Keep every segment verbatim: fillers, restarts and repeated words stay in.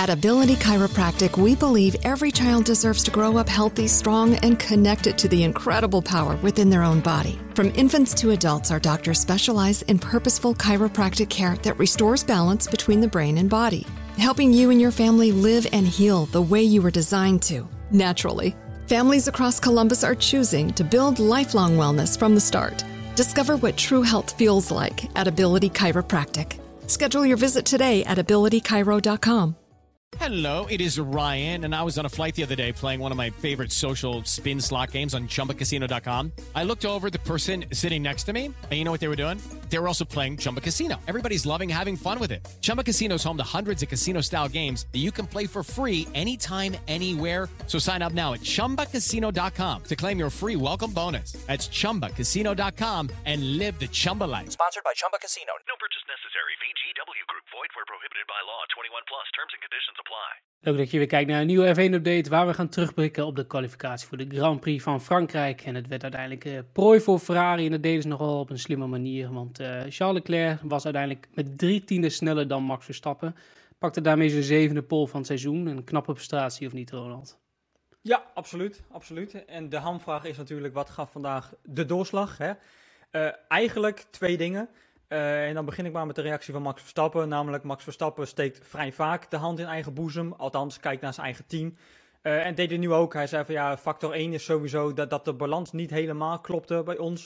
At Ability Chiropractic, we believe every child deserves to grow up healthy, strong, and connected to the incredible power within their own body. From infants to adults, our doctors specialize in purposeful chiropractic care that restores balance between the brain and body, helping you and your family live and heal the way you were designed to, naturally. Families across Columbus are choosing to build lifelong wellness from the start. Discover what true health feels like at Ability Chiropractic. Schedule your visit today at ability chiro dot com. Hello, it is Ryan, and I was on a flight the other day playing one of my favorite social spin slot games on chumba casino dot com. I looked over at the person sitting next to me, and you know what they were doing? They were also playing Chumba Casino. Everybody's loving having fun with it. Chumba Casino is home to hundreds of casino-style games that you can play for free anytime, anywhere. So sign up now at chumba casino dot com to claim your free welcome bonus. That's chumba casino dot com and live the Chumba life. Sponsored by Chumba Casino. No purchase necessary. V G W Group. Void where prohibited by law. twenty-one plus. Terms and conditions apply. Leuk dat je weer kijkt naar een nieuwe F één update waar we gaan terugblikken op de kwalificatie voor de Grand Prix van Frankrijk. En het werd uiteindelijk uh, prooi voor Ferrari en dat deden ze nogal op een slimme manier. Want uh, Charles Leclerc was uiteindelijk met drie tienden sneller dan Max Verstappen. Pakte daarmee zijn zevende pole van het seizoen. Een knappe prestatie of niet, Ronald? Ja, absoluut, absoluut. En de hamvraag is natuurlijk, wat gaf vandaag de doorslag? Hè? Uh, eigenlijk twee dingen. Uh, en dan begin ik maar met de reactie van Max Verstappen. Namelijk, Max Verstappen steekt vrij vaak de hand in eigen boezem. Althans, kijkt naar zijn eigen team. Uh, en deed hij nu ook. Hij zei van ja, factor één is sowieso dat, dat de balans niet helemaal klopte bij ons.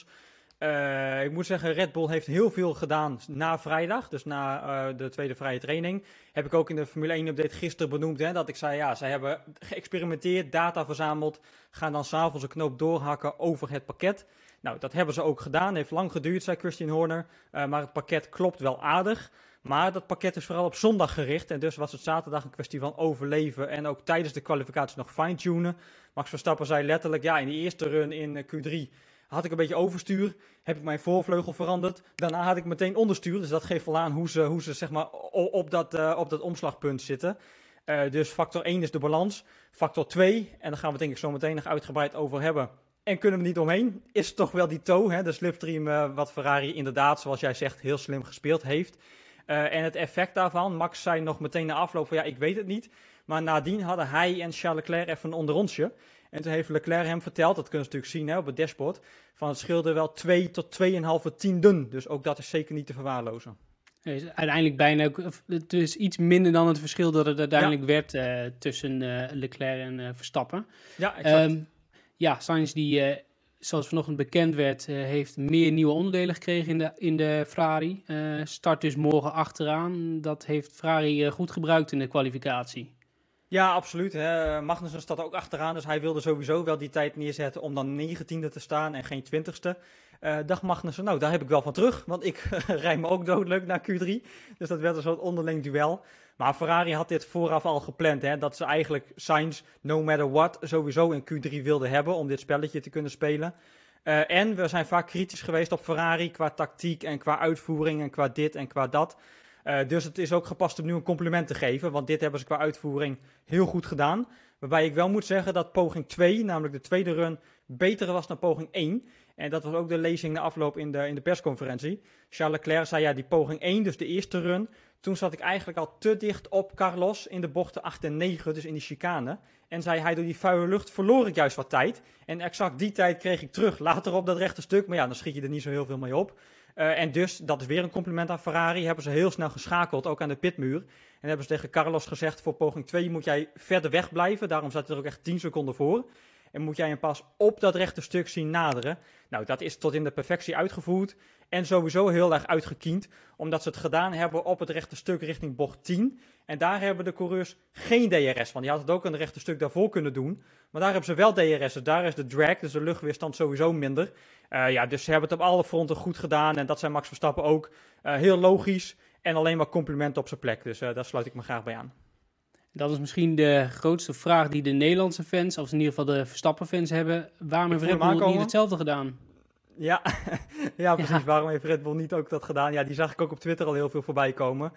Uh, ik moet zeggen, Red Bull heeft heel veel gedaan na vrijdag. Dus na uh, de tweede vrije training. Heb ik ook in de Formule één update gisteren benoemd. Hè, dat ik zei ja, zij hebben geëxperimenteerd, data verzameld. Gaan dan s'avonds een knoop doorhakken over het pakket. Nou, dat hebben ze ook gedaan. Heeft lang geduurd, zei Christian Horner. Uh, maar het pakket klopt wel aardig. Maar dat pakket is vooral op zondag gericht. En dus was het zaterdag een kwestie van overleven. En ook tijdens de kwalificatie nog fine-tunen. Max Verstappen zei letterlijk, ja, in de eerste run in Q drie had ik een beetje overstuur. Heb ik mijn voorvleugel veranderd. Daarna had ik meteen onderstuur. Dus dat geeft wel aan hoe ze, hoe ze zeg maar, op, dat, uh, op dat omslagpunt zitten. Uh, dus factor één is de balans. Factor twee, en daar gaan we het denk ik zo meteen nog uitgebreid over hebben. En kunnen we niet omheen, is toch wel die toe, hè? De slipstream uh, wat Ferrari inderdaad, zoals jij zegt, heel slim gespeeld heeft. Uh, en het effect daarvan, Max zei nog meteen na afloop van ja, ik weet het niet. Maar nadien hadden hij en Charles Leclerc even een onderrondje. En toen heeft Leclerc hem verteld, dat kunnen ze natuurlijk zien hè, op het dashboard, van het scheelde wel twee tot twee komma vijf tienden. Dus ook dat is zeker niet te verwaarlozen. Is uiteindelijk bijna ook, het is iets minder dan het verschil dat het uiteindelijk ja. werd uh, tussen uh, Leclerc en uh, Verstappen. Ja, exact. Um, Ja, Sainz die, uh, zoals vanochtend bekend werd, uh, heeft meer nieuwe onderdelen gekregen in de, in de Ferrari. Uh, start dus morgen achteraan. Dat heeft Ferrari uh, goed gebruikt in de kwalificatie. Ja, absoluut. Hè. Magnussen staat ook achteraan, dus hij wilde sowieso wel die tijd neerzetten om dan negentiende te staan en geen twintigste. Uh, dag Magnussen, nou daar heb ik wel van terug, want ik rijd me ook doodleuk naar Q drie. Dus dat werd een soort onderling duel. Maar Ferrari had dit vooraf al gepland, hè, dat ze eigenlijk Sainz, no matter what, sowieso in Q drie wilden hebben om dit spelletje te kunnen spelen. Uh, en we zijn vaak kritisch geweest op Ferrari qua tactiek en qua uitvoering en qua dit en qua dat. Uh, dus het is ook gepast om nu een compliment te geven, want dit hebben ze qua uitvoering heel goed gedaan. Waarbij ik wel moet zeggen dat poging twee, namelijk de tweede run, beter was dan poging één. En dat was ook de lezing na afloop in de, in de persconferentie. Charles Leclerc zei ja, die poging één, dus de eerste run. Toen zat ik eigenlijk al te dicht op Carlos in de bochten acht en negen, dus in die chicane. En zei hij, door die vuile lucht verloor ik juist wat tijd. En exact die tijd kreeg ik terug later op dat rechte stuk. Maar ja, dan schiet je er niet zo heel veel mee op. Uh, en dus, dat is weer een compliment aan Ferrari, hebben ze heel snel geschakeld, ook aan de pitmuur. En hebben ze tegen Carlos gezegd, voor poging twee moet jij verder weg blijven. Daarom zat hij er ook echt tien seconden voor. En moet jij hem pas op dat rechte stuk zien naderen. Nou, dat is tot in de perfectie uitgevoerd. En sowieso heel erg uitgekiend, omdat ze het gedaan hebben op het rechte stuk richting bocht tien. En daar hebben de coureurs geen D R S van. Die hadden het ook aan het rechte stuk daarvoor kunnen doen. Maar daar hebben ze wel D R S. Dus daar is de drag, dus de luchtweerstand sowieso minder. Uh, ja, dus ze hebben het op alle fronten goed gedaan. En dat zijn Max Verstappen ook. Uh, heel logisch. En alleen maar complimenten op zijn plek. Dus uh, daar sluit ik me graag bij aan. Dat is misschien de grootste vraag die de Nederlandse fans, of in ieder geval de Verstappen-fans hebben. Waarom heeft Red Bull niet hetzelfde gedaan? Ja, ja precies. Ja. Waarom heeft Red Bull niet ook dat gedaan? Ja, die zag ik ook op Twitter al heel veel voorbij komen.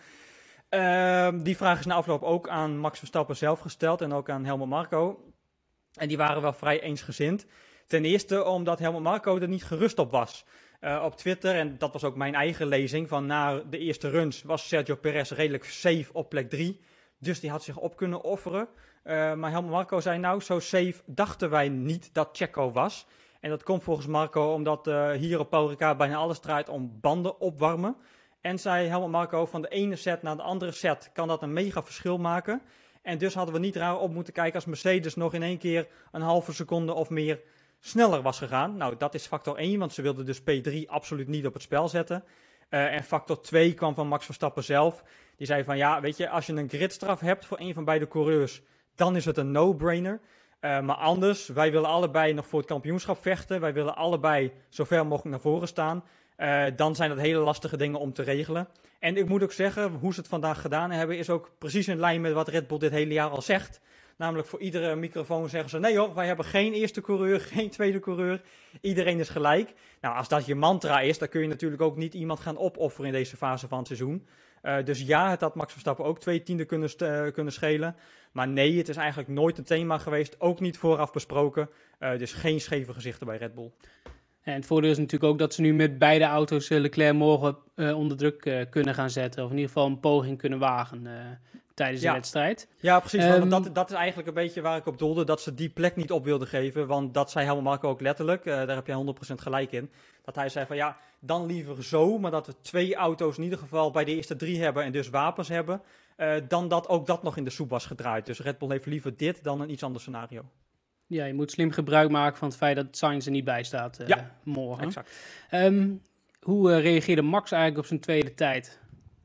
Uh, die vraag is na afloop ook aan Max Verstappen zelf gesteld en ook aan Helmut Marko. En die waren wel vrij eensgezind. Ten eerste omdat Helmut Marko er niet gerust op was. Uh, op Twitter, en dat was ook mijn eigen lezing, van na de eerste runs was Sergio Perez redelijk safe op plek drie. Dus die had zich op kunnen offeren. Uh, maar Helmut Marko zei nou, zo safe dachten wij niet dat Checo was. En dat komt volgens Marko omdat uh, hier op Paul Ricard bijna alles draait om banden opwarmen. En zei Helmut Marko, van de ene set naar de andere set kan dat een mega verschil maken. En dus hadden we niet raar op moeten kijken als Mercedes nog in één keer een halve seconde of meer sneller was gegaan. Nou, dat is factor één, want ze wilden dus P drie absoluut niet op het spel zetten. Uh, en factor twee kwam van Max Verstappen zelf. Die zei van ja, weet je, als je een gridstraf hebt voor een van beide coureurs, dan is het een no-brainer. Uh, maar anders, wij willen allebei nog voor het kampioenschap vechten. Wij willen allebei zo ver mogelijk naar voren staan. Uh, dan zijn dat hele lastige dingen om te regelen. En ik moet ook zeggen, hoe ze het vandaag gedaan hebben, is ook precies in lijn met wat Red Bull dit hele jaar al zegt. Namelijk voor iedere microfoon zeggen ze, nee hoor, wij hebben geen eerste coureur, geen tweede coureur. Iedereen is gelijk. Nou, als dat je mantra is, dan kun je natuurlijk ook niet iemand gaan opofferen in deze fase van het seizoen. Uh, dus ja, het had Max Verstappen ook twee tienden kunnen, st- uh, kunnen schelen. Maar nee, het is eigenlijk nooit een thema geweest. Ook niet vooraf besproken. Uh, dus geen scheve gezichten bij Red Bull. En het voordeel is natuurlijk ook dat ze nu met beide auto's Leclerc morgen uh, onder druk uh, kunnen gaan zetten. Of in ieder geval een poging kunnen wagen uh, tijdens ja. de wedstrijd. Ja, precies. Um, want dat, dat is eigenlijk een beetje waar ik op doelde. Dat ze die plek niet op wilden geven. Want dat zei Helmut Marko ook letterlijk. Uh, daar heb je honderd procent gelijk in. Dat hij zei van ja, dan liever zo. Maar dat we twee auto's in ieder geval bij de eerste drie hebben en dus wapens hebben. Uh, dan dat ook dat nog in de soep was gedraaid. Dus Red Bull heeft liever dit dan een iets ander scenario. Ja, je moet slim gebruik maken van het feit dat Sainz er niet bij staat uh, ja, morgen. Exact. Um, hoe uh, reageerde Max eigenlijk op zijn tweede tijd?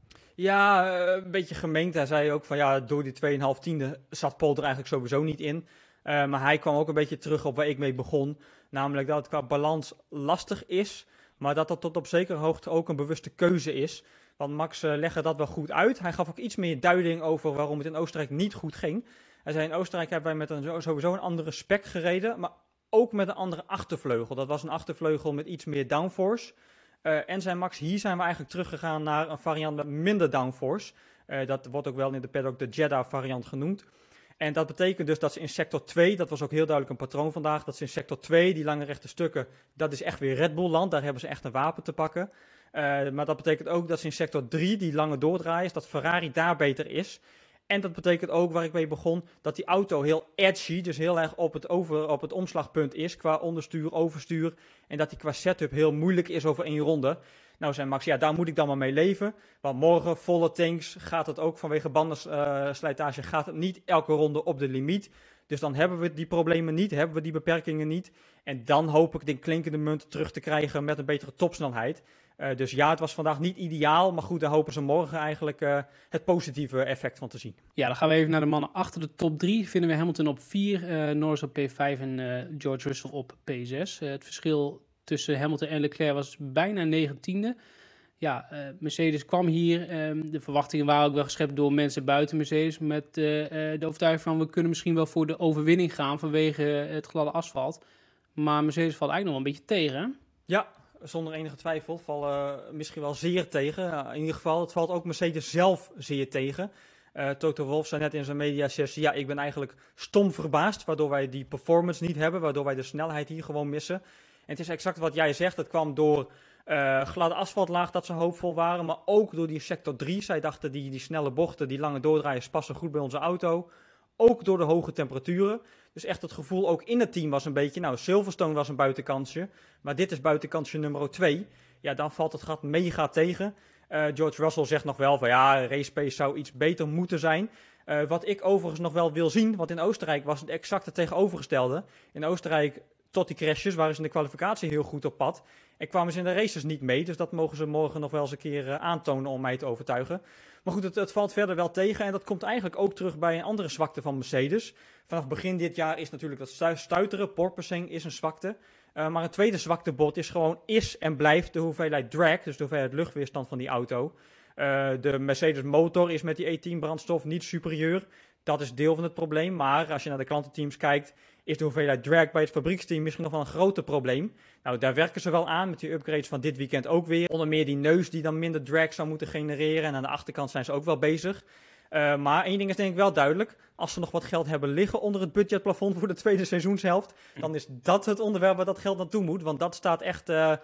Ja, uh, een beetje gemeend. Hij zei ook van ja, door die twee komma vijf tiende zat Paul er eigenlijk sowieso niet in. Uh, maar hij kwam ook een beetje terug op waar ik mee begon. Namelijk dat het qua balans lastig is, maar dat dat tot op zekere hoogte ook een bewuste keuze is. Want Max uh, legde dat wel goed uit. Hij gaf ook iets meer duiding over waarom het in Oostenrijk niet goed ging. Hij zei in Oostenrijk hebben wij met een, sowieso een andere spec gereden, maar ook met een andere achtervleugel. Dat was een achtervleugel met iets meer downforce. Uh, en zei Max, hier zijn we eigenlijk teruggegaan naar een variant met minder downforce. Uh, dat wordt ook wel in de paddock de Jeddah variant genoemd. En dat betekent dus dat ze in sector twee, dat was ook heel duidelijk een patroon vandaag, dat ze in sector twee, die lange rechte stukken, dat is echt weer Red Bull land, daar hebben ze echt een wapen te pakken. Uh, maar dat betekent ook dat ze in sector drie, die lange doordraaiers, dat Ferrari daar beter is. En dat betekent ook, waar ik mee begon, dat die auto heel edgy, dus heel erg op het, over, op het omslagpunt is, qua onderstuur, overstuur. En dat die qua setup heel moeilijk is over één ronde. Nou zei Max, ja, daar moet ik dan maar mee leven. Want morgen, volle tanks, gaat het ook vanwege bandenslijtage, uh, gaat het niet elke ronde op de limiet. Dus dan hebben we die problemen niet, hebben we die beperkingen niet. En dan hoop ik de klinkende munt terug te krijgen met een betere topsnelheid. Uh, dus ja, het was vandaag niet ideaal, maar goed, daar hopen ze morgen eigenlijk uh, het positieve effect van te zien. Ja, dan gaan we even naar de mannen achter de top drie. Vinden we Hamilton op vier, uh, Norris op P vijf en uh, George Russell op P zes. Uh, het verschil tussen Hamilton en Leclerc was bijna negentiende. Ja, uh, Mercedes kwam hier. Um, de verwachtingen waren ook wel geschept door mensen buiten Mercedes met uh, uh, de overtuiging van we kunnen misschien wel voor de overwinning gaan vanwege het gladde asfalt. Maar Mercedes valt eigenlijk nog wel een beetje tegen, hè? Ja, zonder enige twijfel. Vallen uh, misschien wel zeer tegen. Uh, in ieder geval, het valt ook Mercedes zelf zeer tegen. Uh, Toto Wolff zei net in zijn mediasessie, ja, ik ben eigenlijk stom verbaasd, waardoor wij die performance niet hebben, waardoor wij de snelheid hier gewoon missen. En het is exact wat jij zegt, het kwam door uh, gladde asfaltlaag dat ze hoopvol waren, maar ook door die sector drie. Zij dachten, die, die snelle bochten, die lange doordraaiers passen goed bij onze auto. Ook door de hoge temperaturen. Dus echt het gevoel ook in het team was een beetje, nou, Silverstone was een buitenkansje, maar dit is buitenkansje nummer twee. Ja, dan valt het gat mega tegen. Uh, George Russell zegt nog wel van ja, race pace zou iets beter moeten zijn. Uh, wat ik overigens nog wel wil zien, want in Oostenrijk was het exact het tegenovergestelde. In Oostenrijk, tot die crashes, waren ze in de kwalificatie heel goed op pad. En kwamen ze in de races niet mee, dus dat mogen ze morgen nog wel eens een keer uh, aantonen om mij te overtuigen. Maar goed, het, het valt verder wel tegen en dat komt eigenlijk ook terug bij een andere zwakte van Mercedes. Vanaf begin dit jaar is natuurlijk dat stuiteren, porpoising is een zwakte. Uh, maar een tweede zwaktebod is gewoon is en blijft de hoeveelheid drag, dus de hoeveelheid luchtweerstand van die auto. Uh, de Mercedes motor is met die E tien brandstof niet superieur. Dat is deel van het probleem, maar als je naar de klantenteams kijkt, is de hoeveelheid drag bij het fabrieksteam misschien nog wel een groter probleem. Nou, daar werken ze wel aan met die upgrades van dit weekend ook weer. Onder meer die neus die dan minder drag zou moeten genereren en aan de achterkant zijn ze ook wel bezig. Uh, maar één ding is denk ik wel duidelijk. Als ze nog wat geld hebben liggen onder het budgetplafond voor de tweede seizoenshelft, dan is dat het onderwerp waar dat geld naartoe moet. Want dat staat echt uh,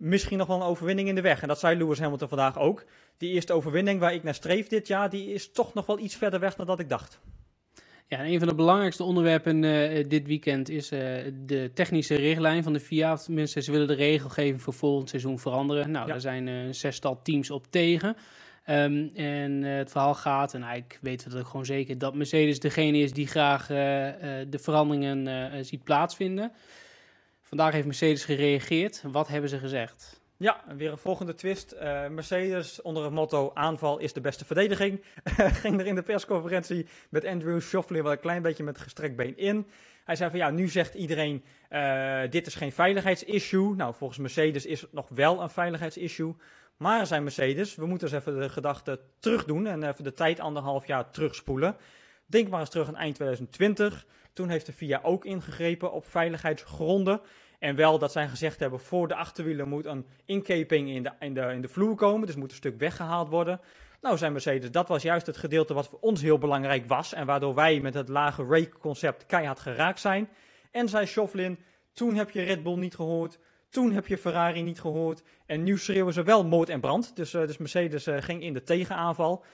misschien nog wel een overwinning in de weg. En dat zei Lewis Hamilton vandaag ook. Die eerste overwinning waar ik naar streef dit jaar, die is toch nog wel iets verder weg dan dat ik dacht. Ja, en een van de belangrijkste onderwerpen uh, dit weekend is uh, de technische richtlijn van de F I A. Tenminste, ze willen de regelgeving voor volgend seizoen veranderen. Nou, ja. Daar zijn uh, een zestal teams op tegen. Um, en uh, het verhaal gaat, en eigenlijk weten we dat ook gewoon zeker, dat Mercedes degene is die graag uh, uh, de veranderingen uh, ziet plaatsvinden. Vandaag heeft Mercedes gereageerd. Wat hebben ze gezegd? Ja, weer een volgende twist. Uh, Mercedes onder het motto aanval is de beste verdediging. Ging er in de persconferentie met Andrew Schauffele wel een klein beetje met gestrekt been in. Hij zei van ja, nu zegt iedereen uh, dit is geen veiligheidsissue. Nou, volgens Mercedes is het nog wel een veiligheidsissue. Maar zei Mercedes, we moeten eens even de gedachte terug doen en even de tijd anderhalf jaar terugspoelen. Denk maar eens terug aan eind twintig twintig. Toen heeft de F I A ook ingegrepen op veiligheidsgronden. En wel dat zij gezegd hebben, voor de achterwielen moet een inkeping in de, in de, in de vloer komen. Dus moet een stuk weggehaald worden. Nou, zei Mercedes, dat was juist het gedeelte wat voor ons heel belangrijk was. En waardoor wij met het lage rake-concept keihard geraakt zijn. En zei Schauffele, toen heb je Red Bull niet gehoord. Toen heb je Ferrari niet gehoord. En nu schreeuwen ze wel moord en brand. Dus, uh, dus Mercedes uh, ging in de tegenaanval.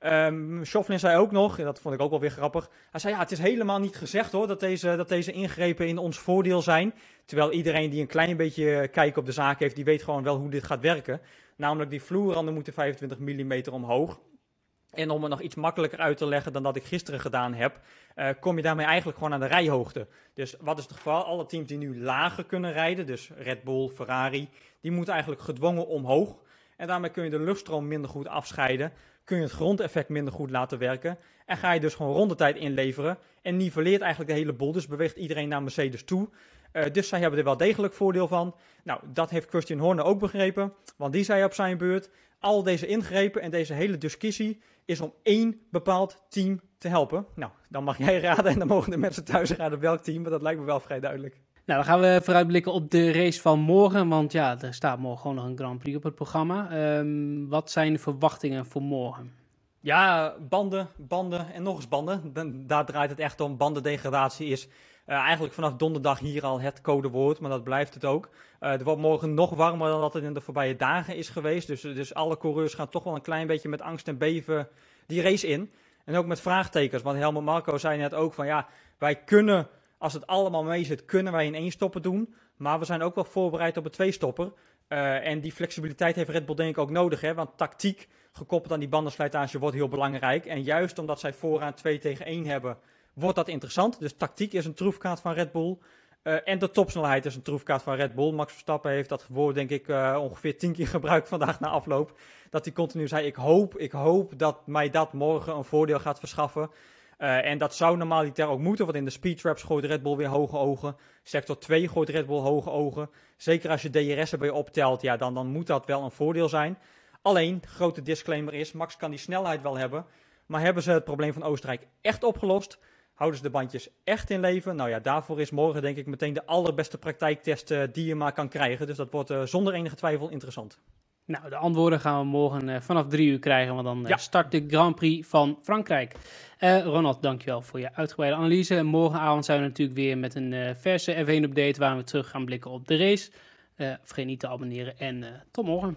Um, Schauffele zei ook nog, en dat vond ik ook wel weer grappig. Hij zei, ja, het is helemaal niet gezegd hoor, dat deze, dat deze ingrepen in ons voordeel zijn. Terwijl iedereen die een klein beetje kijk op de zaak heeft, die weet gewoon wel hoe dit gaat werken. Namelijk die vloerranden moeten vijfentwintig millimeter omhoog. En om het nog iets makkelijker uit te leggen dan dat ik gisteren gedaan heb, uh, kom je daarmee eigenlijk gewoon aan de rijhoogte. Dus wat is het geval? Alle teams die nu lager kunnen rijden, dus Red Bull, Ferrari, die moeten eigenlijk gedwongen omhoog. En daarmee kun je de luchtstroom minder goed afscheiden. Kun je het grondeffect minder goed laten werken. En ga je dus gewoon rondetijd inleveren. En nivelleert eigenlijk de hele boel. Dus beweegt iedereen naar Mercedes toe. Uh, dus zij hebben er wel degelijk voordeel van. Nou, dat heeft Christian Horner ook begrepen. Want die zei op zijn beurt, al deze ingrepen en deze hele discussie is om één bepaald team te helpen. Nou, dan mag jij raden en dan mogen de mensen thuis raden welk team. Maar dat lijkt me wel vrij duidelijk. Nou, dan gaan we vooruitblikken op de race van morgen. Want ja, er staat morgen gewoon nog een Grand Prix op het programma. Um, wat zijn de verwachtingen voor morgen? Ja, banden, banden en nog eens banden. Daar draait het echt om. Bandendegradatie is uh, eigenlijk vanaf donderdag hier al het codewoord, maar dat blijft het ook. Uh, het wordt morgen nog warmer dan dat het in de voorbije dagen is geweest. Dus, dus alle coureurs gaan toch wel een klein beetje met angst en beven die race in. En ook met vraagtekens, want Helmut Marko zei net ook van ja, wij kunnen, als het allemaal mee zit, kunnen wij in één stopper doen. Maar we zijn ook wel voorbereid op een tweestopper. Uh, en die flexibiliteit heeft Red Bull denk ik ook nodig, hè? Want tactiek gekoppeld aan die bandenslijtage wordt heel belangrijk. En juist omdat zij vooraan twee tegen één hebben, wordt dat interessant. Dus tactiek is een troefkaart van Red Bull. Uh, en de topsnelheid is een troefkaart van Red Bull. Max Verstappen heeft dat woord denk ik uh, ongeveer tien keer gebruikt vandaag na afloop. Dat hij continu zei, ik hoop, ik hoop dat mij dat morgen een voordeel gaat verschaffen. Uh, en dat zou normaliter ook moeten, want in de speedtraps gooit Red Bull weer hoge ogen. Sector twee gooit Red Bull hoge ogen. Zeker als je D R S erbij optelt, ja, dan, dan moet dat wel een voordeel zijn. Alleen, grote disclaimer is, Max kan die snelheid wel hebben. Maar hebben ze het probleem van Oostenrijk echt opgelost? Houden ze de bandjes echt in leven? Nou ja, daarvoor is morgen denk ik meteen de allerbeste praktijktest uh, die je maar kan krijgen. Dus dat wordt uh, zonder enige twijfel interessant. Nou, de antwoorden gaan we morgen uh, vanaf drie uur krijgen, want dan uh, ja. start de Grand Prix van Frankrijk. Uh, Ronald, dankjewel voor je uitgebreide analyse. En morgenavond zijn we natuurlijk weer met een uh, verse F één update waar we terug gaan blikken op de race. Uh, vergeet niet te abonneren en uh, tot morgen.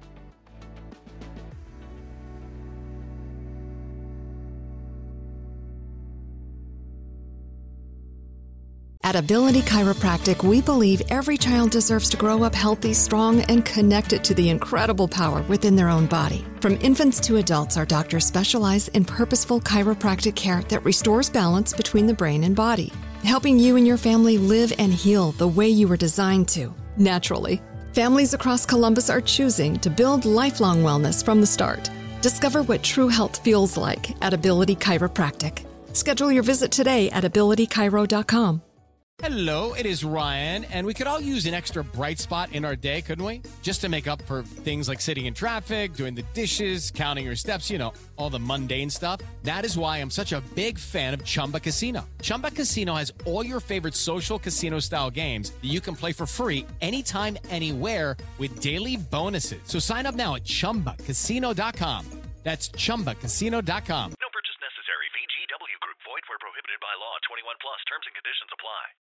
At Ability Chiropractic, we believe every child deserves to grow up healthy, strong, and connected to the incredible power within their own body. From infants to adults, our doctors specialize in purposeful chiropractic care that restores balance between the brain and body, helping you and your family live and heal the way you were designed to, naturally. Families across Columbus are choosing to build lifelong wellness from the start. Discover what true health feels like at Ability Chiropractic. Schedule your visit today at ability chiro dot com. Hello, it is Ryan, and we could all use an extra bright spot in our day, couldn't we? Just to make up for things like sitting in traffic, doing the dishes, counting your steps, you know, all the mundane stuff. That is why I'm such a big fan of Chumba Casino. Chumba Casino has all your favorite social casino-style games that you can play for free anytime, anywhere with daily bonuses. So sign up now at chumba casino dot com. That's chumba casino dot com.